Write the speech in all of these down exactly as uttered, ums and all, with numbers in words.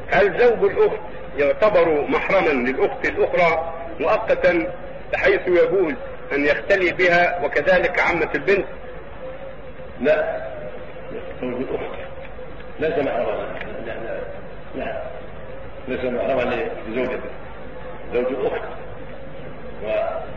هل زوج الأخت يعتبر محرما للأخت الأخرى مؤقتا بحيث يجوز أن يختلي بها وكذلك عمة البنت؟ لا، زوج الأخت ليس محرما، لا ليس محرما لزوجته. زوج الأخت و...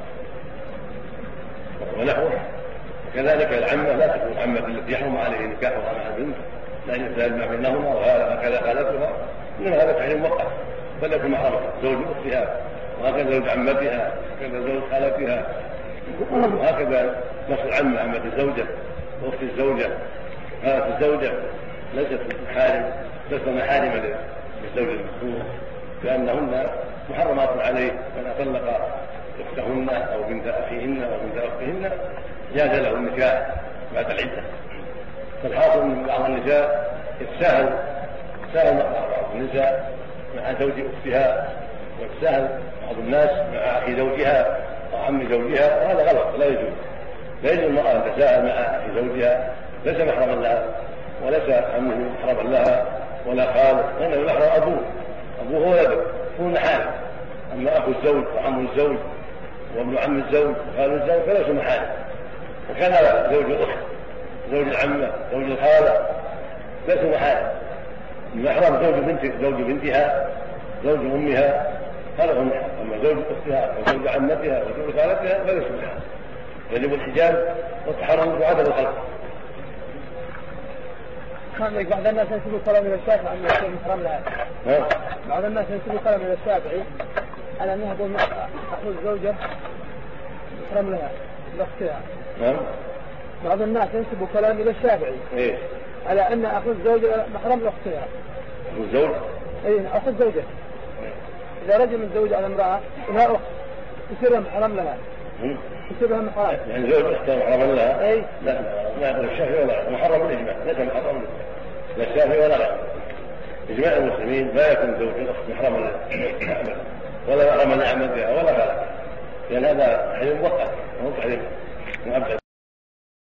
ونحوه، وكذلك العمة لا تكون عمة التي يحرم عليه نكاحها مع البنت لأن يتجمع بينهما وهكذا خالتها، إنما هذا تحريم مؤقت، بل يكون محرما زوج أختها وهكذا زوج عمتها وهكذا زوج خالتها وهكذا نفس العمة عمة الزوجة وأخت الزوجة خالة الزوجة ليست محارم، ليست محارم للزوج المذكور، لأنهن محرمات عليه، فإن طلق أختهن أو بنت أخيهن أو بنت أختهن جاز له النكاح بعد العدة. فالحاصل أن بعض النساء يتساهل يتساهل بعض النساء مع زوج أختها، ويتساهل بعض الناس مع أخي زوجها أو عم زوجها، وهذا غلط لا يجوز. لا يجوز المرأة أن تتساهل مع أخي زوجها، ليس محرما لها وليس عمه محرما لها ولا خاله، وإنما محرم أبوه أبوه ولده يكون محارم. أما أخو الزوج وعم الزوج وابن عم الزوج وخال الزوج فليسوا محارم، وكذا زوج الأخت زوج العمة زوج الخالة ليسوا محارم. المحرم زوج بنت زوج بنتها زوج أمها هذا هو المحرم، أما زوج أختها وزوج عمتها وزوج خالتها فليسوا محارم. يجب الحجاب والتحرم وعدم الخلق. بعض الناس ينسبوا كلام إلى الشافعي أن يكون محرم لها. بعض الناس ينسبوا كلام إلى الشافعي على أنها تقول أخو الزوجة محرم لها لأختها. نعم. بعض الناس ينسبوا كلام إلى الشافعي. إيه. على أن أخو الزوجة محرم لأختها. أخو الزوج؟ إيه أخو الزوجة. إذا رجل متزوج على امرأة لها أخت يصير محرم لها. يصير لها محرم. يعني زوج أختها محرم لها؟ إيه. لا لا لا الشافعي ولا محرم بالإجماع، ليس محرم لا الشافعي ولا غيره. إجماع المسلمين لا يكون زوج الأخت محرما لعمتها ولا محرما لعمتها ولا غيرها، لأن هذا تحريم مؤقت وهو تحريم مؤبد.